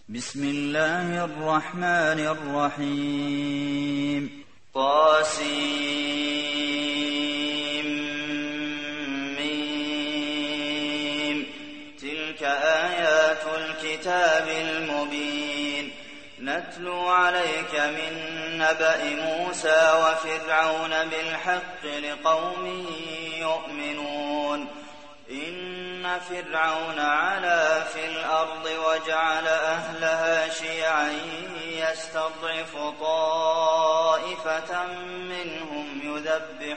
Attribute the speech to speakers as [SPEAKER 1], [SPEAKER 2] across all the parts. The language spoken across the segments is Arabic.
[SPEAKER 1] بسم الله الرحمن الرحيم طاسيم تلك آيات الكتاب المبين نتلو عليك من نبأ موسى وفرعون بالحق لقوم يؤمنون إن فرعون علا في الأرض وجعل أهلها شيعا يستضعف طائفة منهم يذبح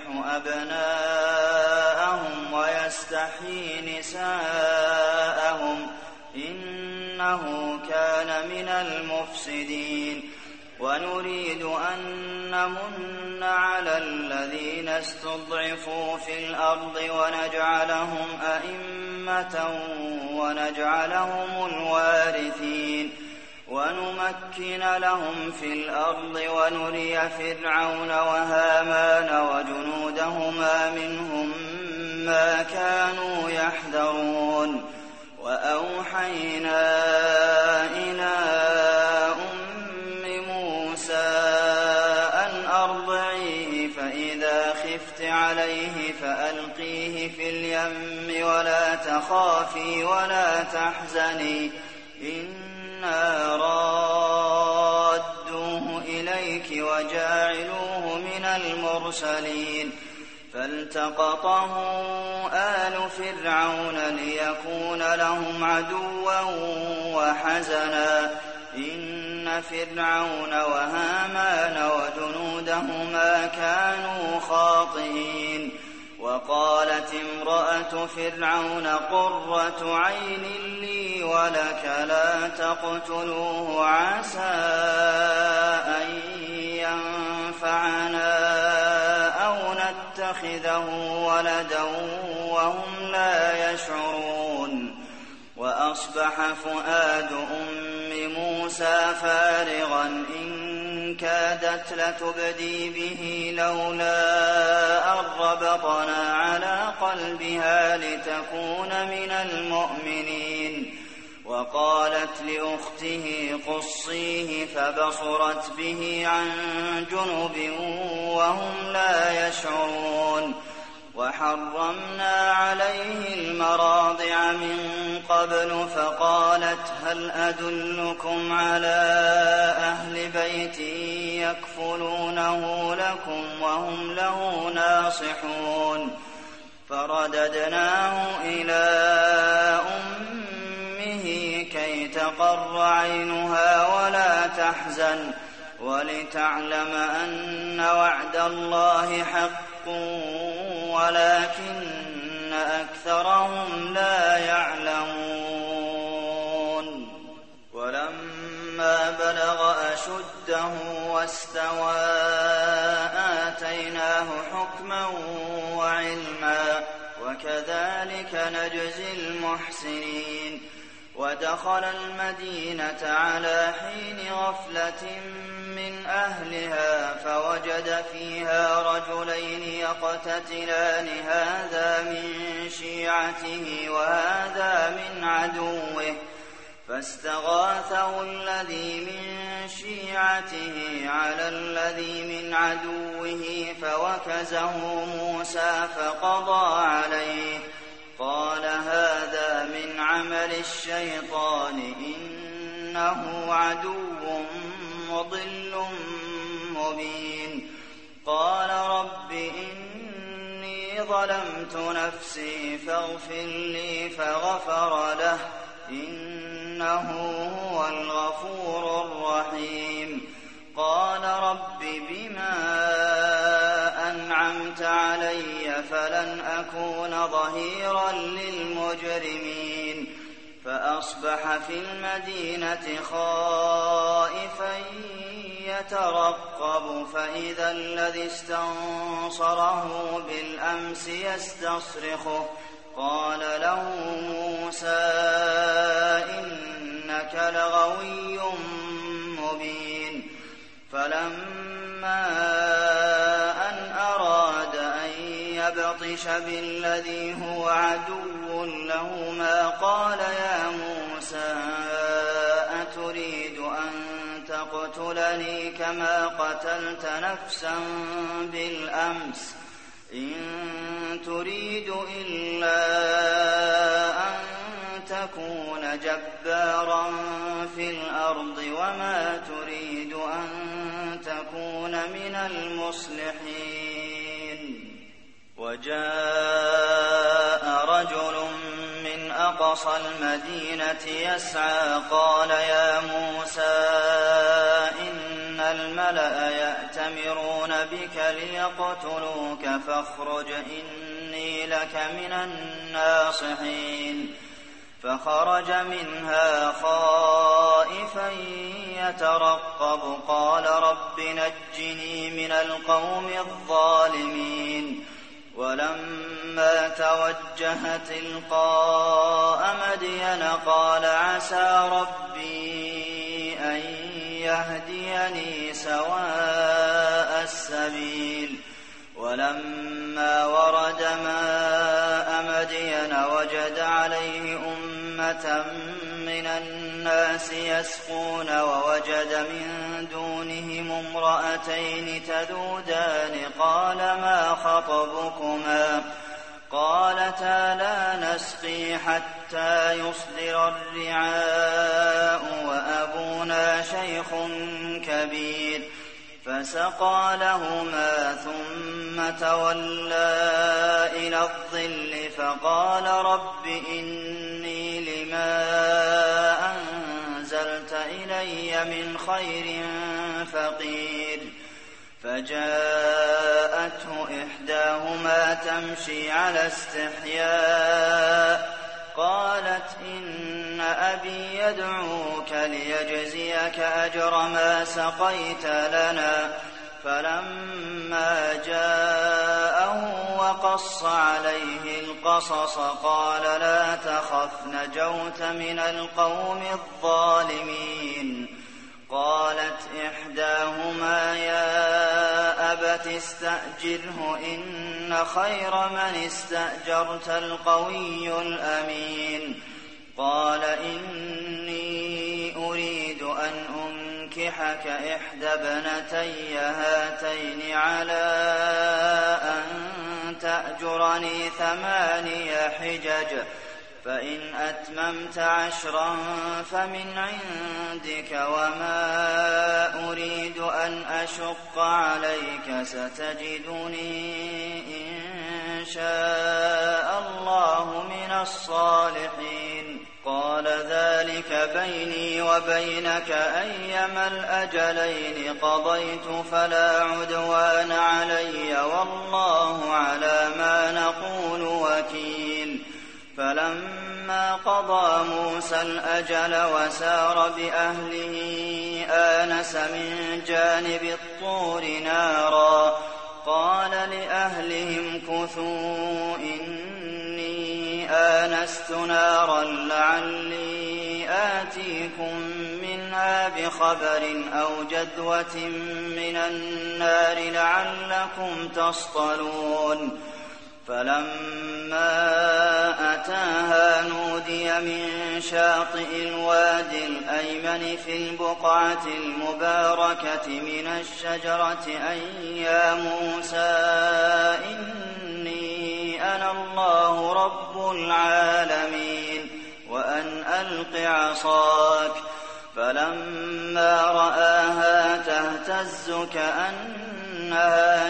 [SPEAKER 1] أبناءهم ويستحيي نساءهم إنه كان من المفسدين ونريد أن نمن على الذين استضعفوا في الأرض ونجعلهم أئمة ونجعلهم الوارثين ونمكن لهم في الأرض ونري فرعون وهامان وجنودهما منهم ما كانوا يحذرون وأوحينا إلى فإذا خفت عليه فألقيه في اليم ولا تخافي ولا تحزني إنا رادوه إليك وجاعلوه من المرسلين فالتقطه آل فرعون ليكون لهم عدوا وحزنا إن فرعون وهامان وجنودهما كانوا خاطئين وقالت امرأة فرعون قرة عين لي ولك لا تقتلوه عسى أن ينفعنا أو نتخذه ولدا وهم لا يشعرون وأصبح فؤاد موسى فارغا إن كادت لتبدي به لولا أن ربطنا على قلبها لتكون من المؤمنين وقالت لأخته قصيه فبصرت به عن جنب وهم لا يشعرون وحرمنا عليه المراضع من قبل فقالت هل أدلكم على أهل بيت يكفلونه لكم وهم له ناصحون فرددناه إلى أمه كي تقر عينها ولا تحزن ولتعلم أن وعد الله حق ولكن أكثرهم لا يعلمون ولما بلغ أشده واستوى آتيناه حكما وعلما وكذلك نجزي المحسنين ودخل المدينة على حين غفلة من أهلها فوجد فيها رجلين يقتتلان هذا من شيعته وهذا من عدوه فاستغاثه الذي من شيعته على الذي من عدوه فوكزه موسى فقضى عليه قال هذا من عمل الشيطان إنه عدو مضل مبين قال رب إني ظلمت نفسي فاغفر لي فغفر له إنه هو الغفور الرحيم قال رب بما أنعمت علي فلن أكون ظهيرا للمجرمين فأصبح في المدينة خائفا يترقب فإذا الذي استنصره بالأمس يستصرخه قال له موسى إنك لغوي مبين فلما أن أراد أن يبطش بالذي هو عدو لهما قال يا موسى أتريد أن تقتلني كما قتلت نفسا بالأمس إن تريد إلا أن تكون جبارا في الأرض وما تريد أن تكون من المصلحين. وجاء رجل من أقصى المدينة يسعى قال يا موسى إن الملأ يأتمرون بك ليقتلوك فاخرج إني لك من الناصحين. فخرج منها خائفا يترقب قال رب نجني من القوم الظالمين. ولما توجه تلقاء مدين قال عسى ربي أن يهديني سواء السبيل. ولما ورد ماء مدين وجد عليه أمة من الناس يسقون ووجد من دونهم امرأتين تذودان قال ما خطبكما قالتا لا نسقي حتى يصدر الرعاء وأبونا شيخ كبير. فسقى لهما ثم تولى إلى الظل فقال رب إني لما أنزلت إلي من خير فقير. فجاءته إحداهما تمشي على استحياء قالت إن أبي يدعوك ليجزيك أجر ما سقيت لنا. فلما جاءه وقص عليه القصص قال لا تخف نجوت من القوم الظالمين. قالت إحداهما يا أبت استأجره إن خير من استأجرت القوي الأمين. قال إني أريد أن أنكحك إحدى ابنتي هاتين على أن تأجرني 8 حجج فإن أتممت 10 فمن عندك وما أريد أن أشق عليك ستجدني إن شاء الله من الصالحين. قال ذلك بيني وبينك أيما الأجلين قضيت فلا عدوان علي والله على ما نقول وكيل. فلما قضى موسى الأجل وسار بأهله آنس من جانب الطور نارا قال لأهلهم كثوا إني آنست نارا لعلي آتيكم منها بخبر أو جذوة من النار لعلكم تصطلون. فلما أتاها نودي من شاطئ الوادي الأيمن في البقعة المباركة من الشجرة أن يا موسى إني أنا الله رب العالمين وأن ألق عصاك. فلما رآها تهتز كأنها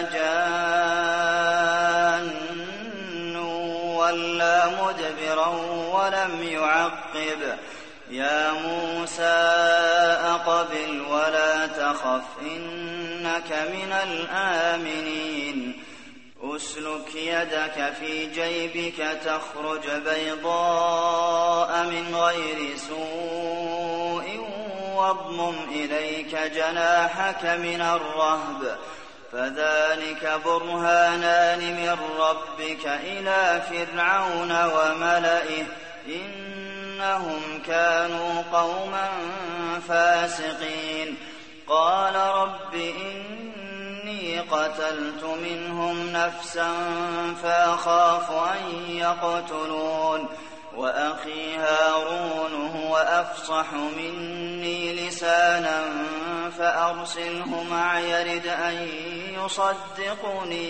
[SPEAKER 1] جان وَلَّى مُدْبِرًا وَلَمْ يُعَقِّبْ. يا موسى أقبل ولا تخف إنك من الآمنين. أسلك يدك في جيبك تخرج بيضاء من غير سوء واضمم إليك جناحك من الرهب فذلك برهانان من ربك إلى فرعون وملئه إنهم كانوا قوما فاسقين. قال رب إني قتلت منهم نفسا فأخاف أن يقتلون وأخي هارون هو أفصح مني لسانا فأرسله معي يرد أن يصدقني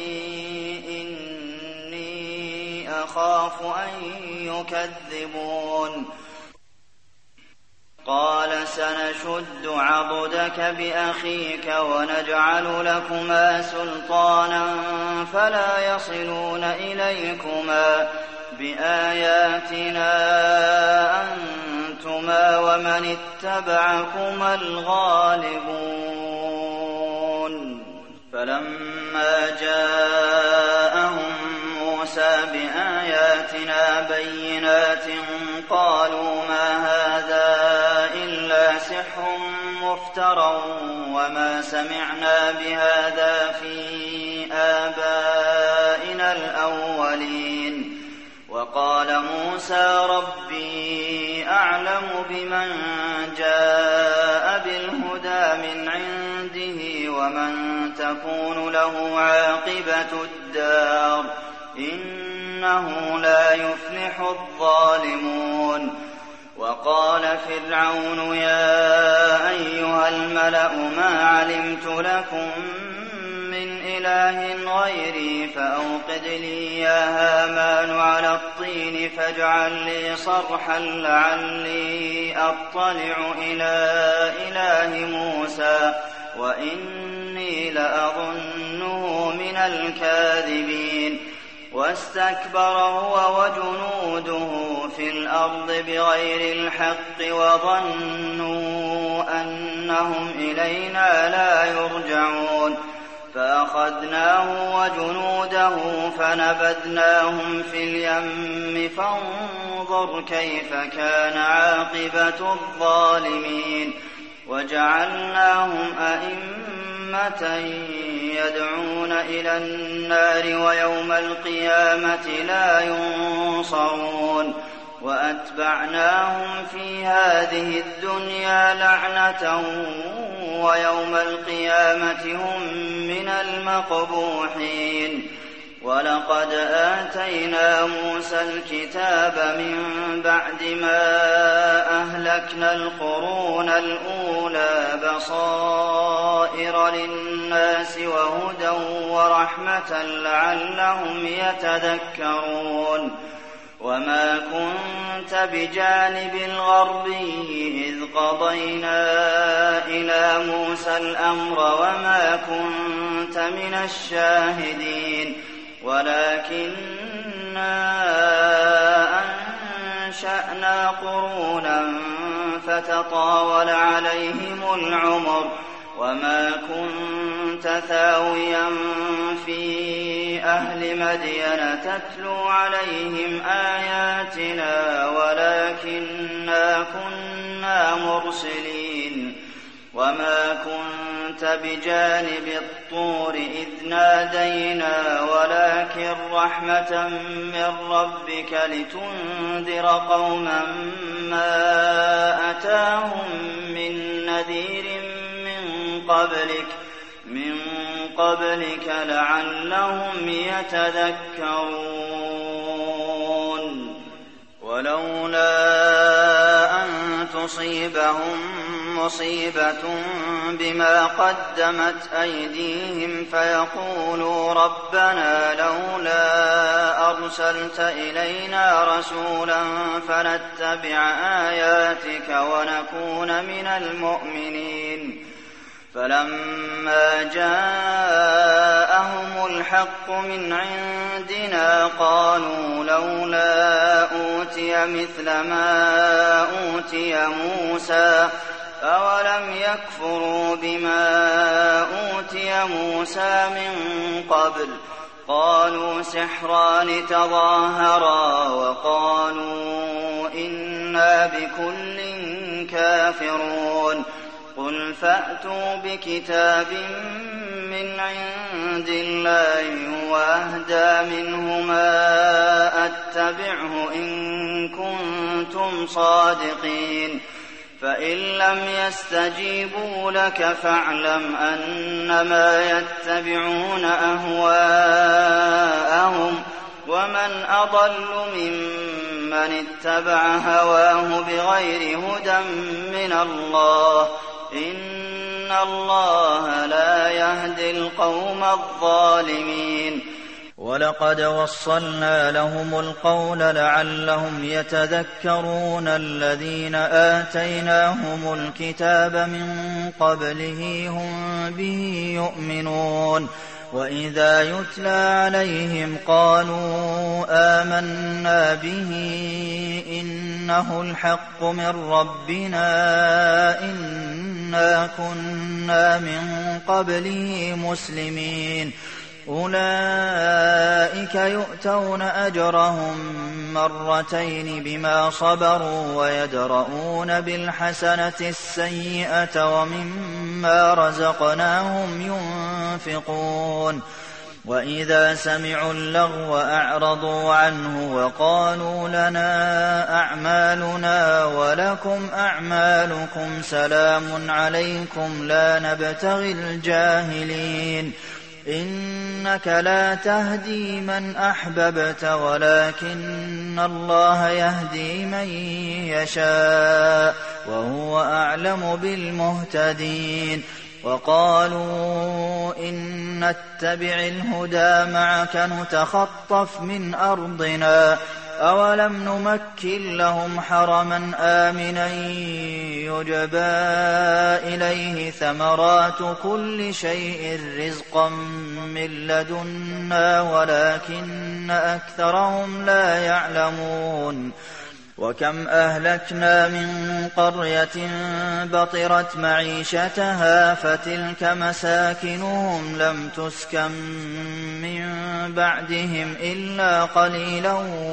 [SPEAKER 1] إني أخاف أن يكذبون قال سنشد عضدك بأخيك ونجعل لكما سلطانا فلا يصلون إليكما بآياتنا أنتما ومن اتبعكما الغالبون فلما جاءهم موسى بآياتنا بينات قالوا ما هذا إلا سحر مفترى وما سمعنا بهذا في آبائنا الأولين وقال موسى ربي أعلم بمن جاء بالهدى من عنده ومن تكون له عاقبة الدار إنه لا يفلح الظالمون وقال فرعون يا أيها الملأ ما علمت لكم من إله غيري فأوقد لي يا هامان على الطين فاجعل لي صرحا لعلي أطلع إلى إله موسى وإني لأظنه من الكاذبين واستكبر هو وجنوده في الأرض بغير الحق وظنوا أنهم إلينا لا يرجعون فأخذناه وجنوده فنبذناهم في اليم فانظر كيف كان عاقبة الظالمين وجعلناهم أئمة يدعون إلى النار ويوم القيامة لا ينصرون وأتبعناهم في هذه الدنيا لعنة ويوم القيامة هم من المقبوحين ولقد آتينا موسى الكتاب من بعد ما أهلكنا القرون الأولى بصائر للناس وهدى ورحمة لعلهم يتذكرون وما كنت بجانب الغربي إذ قضينا إلى موسى الأمر وما كنت من الشاهدين ولكننا أنشأنا قرونا فتطاول عليهم العمر وما كنت ثاويا في أهل مدين تتلو عليهم آياتنا ولكننا كنا مرسلين وما كنت بجانب الطور إذ نادينا ولكن رحمة من ربك لتنذر قوما ما أتاهم من نذير من قبلك لعلهم يتذكرون ولولا أن تصيبهم مصيبة بما قدمت أيديهم فيقولوا ربنا لولا أرسلت إلينا رسولا فنتبع آياتك ونكون من المؤمنين فلما جاءهم الحق من عندنا قالوا لولا أوتي مثل ما أوتي موسى أولم يكفروا بما أوتي موسى من قبل قالوا سحران تظاهرا وقالوا إنا بكل كافرون قل فأتوا بكتاب من عند الله وأهدى منه ما أتبعه إن كنتم صادقين فإن لم يستجيبوا لك فاعلم أنما يتبعون أهواءهم ومن أضل ممن من اتبع هواه بغير هدى من الله إن الله لا يهدي القوم الظالمين
[SPEAKER 2] ولقد وصلنا لهم القول لعلهم يتذكرون الذين آتيناهم الكتاب من قبله هم به يؤمنون وإذا يتلى عليهم قالوا آمنا به إنه الحق من ربنا إنا كنا من قبله مسلمين أولئك يؤتون أجرهم مرتين بما صبروا ويدرؤون بالحسنة السيئة ومما رزقناهم ينفقون وإذا سمعوا اللغو أعرضوا عنه وقالوا لنا أعمالنا ولكم أعمالكم سلام عليكم لا نبتغي الجاهلين إنك لا تهدي من أحببت ولكن الله يهدي من يشاء وهو أعلم بالمهتدين وقالوا إن نتبع الهدى معك نتخطف من أرضنا أولم نمكن لهم حرما آمنا يجبى إليه ثمرات كل شيء رزقا من لدنا ولكن أكثرهم لا يعلمون وكم أهلكنا من قرية بطرت معيشتها فتلك مساكنهم لم تسكن من بعدهم إلا قليلا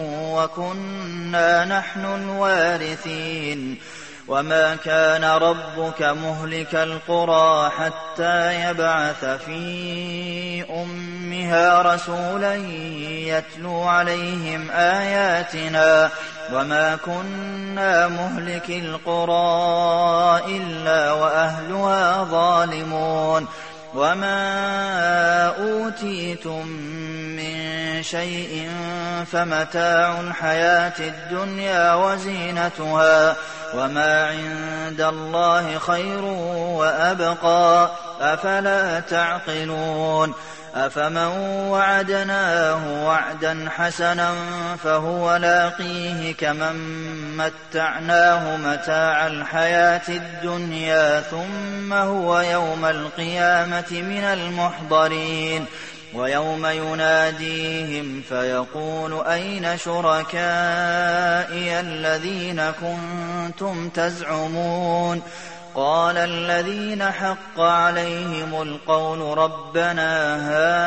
[SPEAKER 2] وكنا نحن الوارثين وما كان ربك مهلك القرى حتى يبعث في أمها رسولا يتلو عليهم آياتنا وما كنا مهلك القرى إلا وأهلها ظالمون وما أوتيتم من شيء فمتاع الحياة الدنيا وزينتها وما عند الله خير وأبقى أفلا تعقلون أفمن وعدناه وعدا حسنا فهو لاقيه كمن متعناه متاع الحياة الدنيا ثم هو يوم القيامة من المحضرين ويوم يناديهم فيقول أين شركائي الذين كنتم تزعمون قال الذين حق عليهم القول ربنا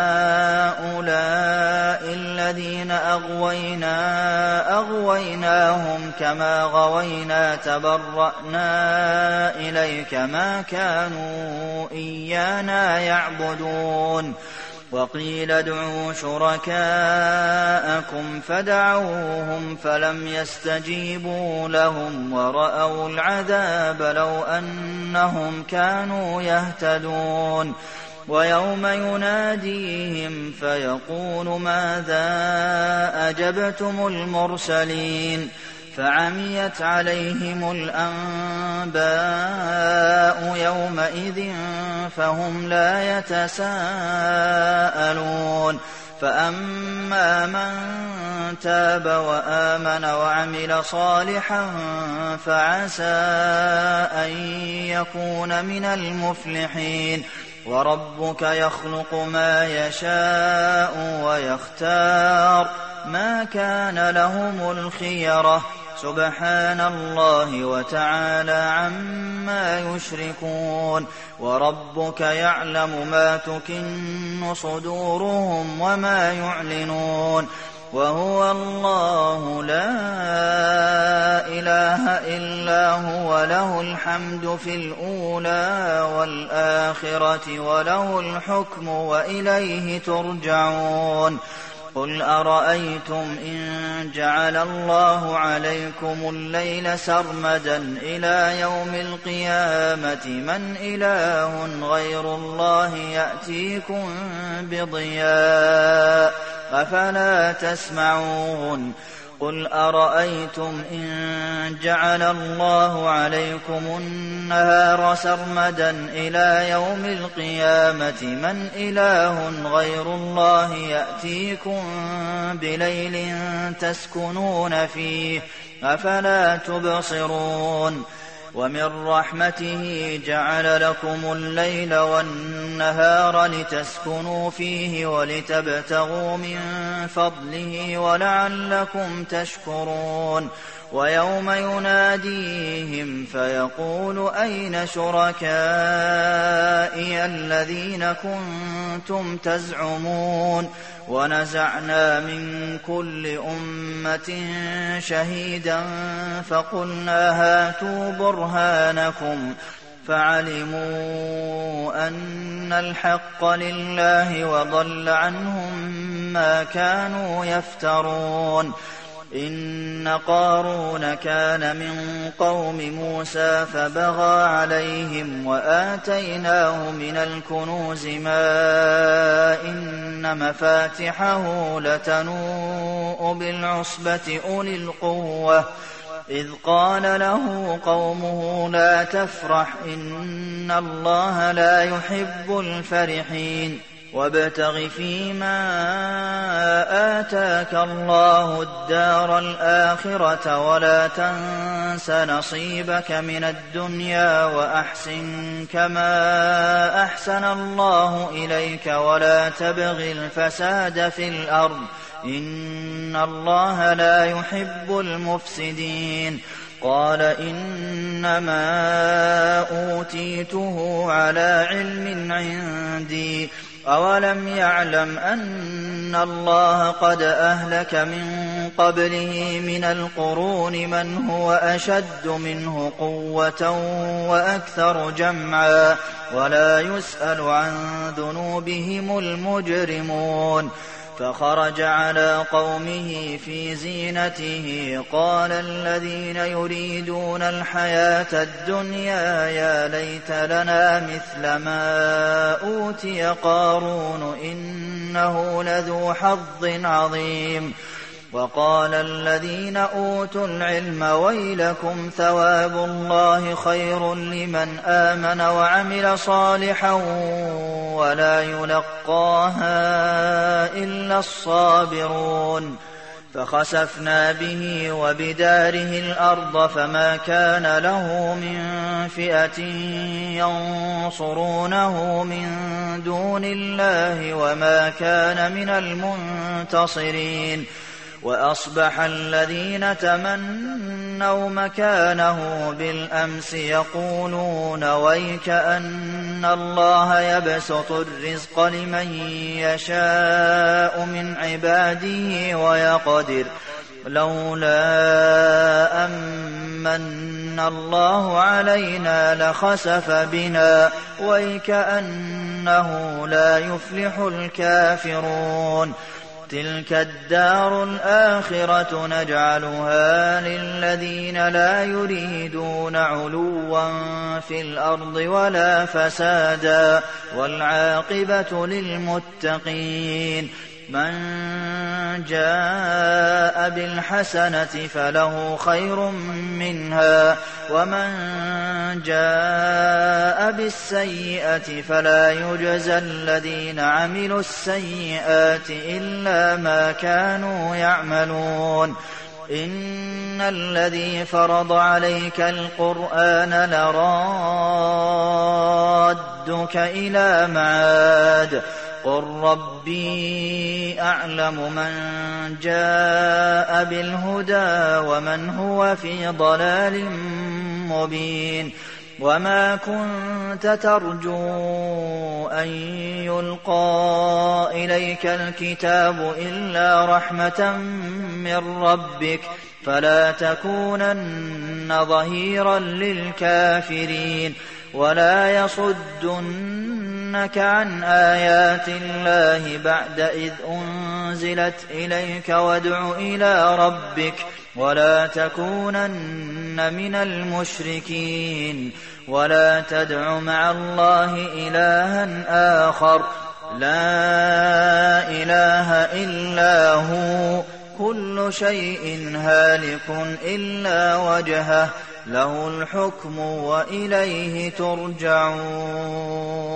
[SPEAKER 2] هؤلاء الذين أغويناهم كما غوينا تبرأنا إليك ما كانوا إيانا يعبدون وقيل ادعوا شركاءكم فدعوهم فلم يستجيبوا لهم ورأوا العذاب لو أنهم كانوا يهتدون ويوم يناديهم فيقول ماذا أجبتم المرسلين فعميت عليهم الأنباء يومئذ فهم لا يتساءلون فأما من تاب وآمن وعمل صالحا فعسى أن يكون من المفلحين وربك يخلق ما يشاء ويختار ما كان لهم الخيرة سبحان الله وتعالى عما يشركون وربك يعلم ما تكن صدورهم وما يعلنون وهو الله لا إله إلا هو له الحمد في الأولى والآخرة وله الحكم وإليه ترجعون قل أرأيتم إن جعل الله عليكم الليل سرمدا إلى يوم القيامة من إله غير الله يأتيكم بضياء أفلا تسمعون قُلْ أَرَأَيْتُمْ إِن جَعَلَ اللَّهُ عَلَيْكُمُ النَّهَارَ سَرْمَدًا إِلَىٰ يَوْمِ الْقِيَامَةِ مَنْ إِلَٰهٌ غَيْرُ اللَّهِ يَأْتِيكُم بِلَيْلٍ تَسْكُنُونَ فِيهِ ۖ أَفَلَا تُبْصِرُونَ وَمِن رَّحْمَتِهِ جَعَلَ لَكُمُ اللَّيْلَ وَالنَّهَارَ لِتَسْكُنُوا فِيهِ وَلِتَبْتَغُوا مِن فَضْلِهِ وَلَعَلَّكُمْ تَشْكُرُونَ وَيَوْمَ يُنَادِيهِمْ فَيَقُولُ أَيْنَ شُرَكَائِيَ الَّذِينَ كُنتُمْ تَزْعُمُونَ وَنَزَعْنَا مِن كُلِّ أُمَّةٍ شَهِيدًا فَقُلْنَا هَاتُوا بُرْهَانَكُمْ فَعَلِمُوا أَنَّ الْحَقَّ لِلَّهِ وَضَلَّ عَنْهُم مَّا كَانُوا يَفْتَرُونَ إِنَّ قَارُونَ كَانَ مِن قَوْمِ مُوسَىٰ فَبَغَىٰ عَلَيْهِمْ وَآتَيْنَاهُ مِنَ الْكُنُوزِ مَا إِنَّ مَفَاتِحَهُ لَتَنُوءُ بِالْعُصْبَةِ أُولِي الْقُوَّةِ إِذْ قَالَ لَهُ قَوْمُهُ لَا تَفْرَحْ إِنَّ اللَّهَ لَا يُحِبُّ الْفَرِحِينَ وَابْتَغِ فِيمَا آتَاكَ اللَّهُ الدَّارَ الْآخِرَةَ وَلَا تَنسَ نَصِيبَكَ مِنَ الدُّنْيَا وَأَحْسِن كَمَا أَحْسَنَ اللَّهُ إِلَيْكَ وَلَا تَبْغِ الْفَسَادَ فِي الْأَرْضِ ۖ إِنَّ اللَّهَ لَا يُحِبُّ الْمُفْسِدِينَ قَالَ إِنَّمَا أُوتِيتُهُ عَلَىٰ عِلْمٍ عِندِي ۚ أَوَلَمْ يَعْلَمْ أَنَّ اللَّهَ قَدْ أَهْلَكَ مِن قَبْلِهِ مِنَ الْقُرُونِ مَنْ هُوَ أَشَدُّ مِنْهُ قُوَّةً وَأَكْثَرُ جَمْعًا ۚ وَلَا يُسْأَلُ عَن ذُنُوبِهِمُ الْمُجْرِمُونَ فَخَرَجَ عَلَىٰ قَوْمِهِ فِي زِينَتِهِ قَالَ الَّذِينَ يُرِيدُونَ الْحَيَاةَ الدُّنْيَا يَا لَيْتَ لَنَا مِثْلَ مَا أُوتِيَ قَارُونُ إِنَّهُ لَذُو حَظٍّ عَظِيمٍ وَقَالَ الَّذِينَ أُوتُوا الْعِلْمَ وَيْلَكُمْ ثَوَابُ اللَّهِ خَيْرٌ لِّمَنْ آمَنَ وَعَمِلَ صَالِحًا وَلَا يُلَقَّاهَا إِلَّا الصَّابِرُونَ فَخَسَفْنَا بِهِ وَبِدَارِهِ الْأَرْضَ فَمَا كَانَ لَهُ مِن فِئَةٍ يَنصُرُونَهُ مِن دُونِ اللَّهِ وَمَا كَانَ مِنَ الْمُنتَصِرِينَ وَأَصْبَحَ الَّذِينَ تَمَنَّوْا مَكَانَهُ بِالْأَمْسِ يَقُولُونَ وَيْكَأَنَّ اللَّهَ يَبْسُطُ الرِّزْقَ لِمَن يَشَاءُ مِنْ عِبَادِهِ وَيَقْدِرُ لَوْلَا أَن مَّنَّ اللَّهُ عَلَيْنَا لَخَسَفَ بِنَا وَيْكَأَنَّهُ لَا يُفْلِحُ الْكَافِرُونَ تِلْكَ الدَّارُ الْآخِرَةُ نَجْعَلُهَا لِلَّذِينَ لَا يُرِيدُونَ عُلُوًّا فِي الْأَرْضِ وَلَا فَسَادًا ۖ وَالْعَاقِبَةُ لِلْمُتَّقِينَ مَن جَاءَ بِالْحَسَنَةِ فَلَهُ خَيْرٌ مِّنْهَا ۖ وَمَن جَاءَ بِالسَّيِّئَةِ فَلَا يُجْزَى الَّذِينَ عَمِلُوا السَّيِّئَاتِ إِلَّا مَا كَانُوا يَعْمَلُونَ إِنَّ الَّذِي فَرَضَ عَلَيْكَ الْقُرْآنَ لَرَادُّكَ إِلَىٰ مَعَادٍ قُل رَّبِّي أَعْلَمُ مَن جَاءَ بِالْهُدَىٰ وَمَنْ هُوَ فِي ضَلَالٍ مُّبِينٍ وَمَا كُنتَ تَرْجُو أَن يُلْقَىٰ إِلَيْكَ الْكِتَابُ إِلَّا رَحْمَةً مِّن رَّبِّكَ فَلَا تَكُونَنَّ ظَهِيرًا لِّلْكَافِرِينَ وَلَا يَصُدُّنَّكَ عَنْ آيَاتِ اللَّهِ بَعْدَ إِذْ أُنزِلَتْ إِلَيْكَ وَادْعُ إِلَىٰ رَبِّكَ وَلَا تَكُونَنَّ مِنَ الْمُشْرِكِينَ وَلَا تَدْعُ مَعَ اللَّهِ إِلَٰهًا آخَرَ لَا إِلَٰهَ إِلَّا هُوَ كل شيء هالك إلا وجهه له الحكم وإليه ترجعون